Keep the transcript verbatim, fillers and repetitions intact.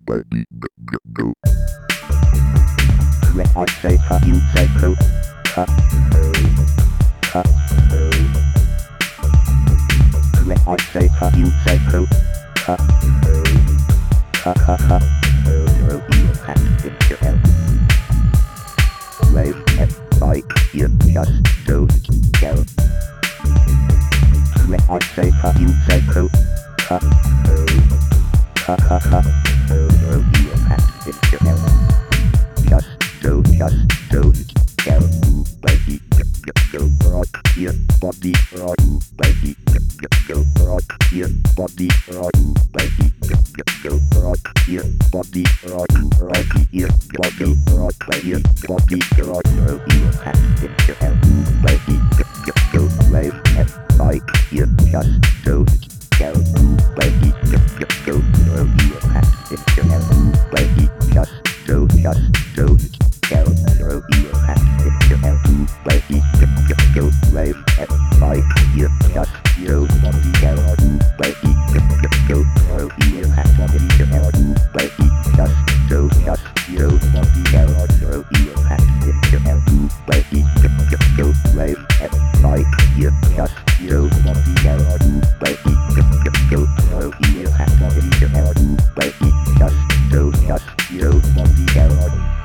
baby, go, go, go. When I say cut, you say go. Cut, cut. When I say cut, you say go. Cut, cut, cut, cut. Throw your hands in your head. Wave and fight, you just don't care. When I say cut, you say go. Cut, cut, cut, cut. Throw your hands in your head. Just don't, just don't care. Baby, go, go, go, rock your body, rock, baby, go, go, go, rock your body, rock, baby, go, go, go, rock your body, rock, rock your body, rock, your body, rock, throw your hands in your head. Baby, go, go, go, wave and fight, you just don't care. Baby, go, go, go, throw your hands in your head. Baby, just don't, just don't care. Throw your hands in your head. Baby, go, go, go, wave and fight, you just don't care. Baby, go, go, go, throw your hands in your head. Baby, just don't, just don't care. Throw your hands in your head. Baby, go, go, go, wave and fight, you just don't care. Baby, go, go, go, throw your hands in your head. Baby, just don't, just don't care.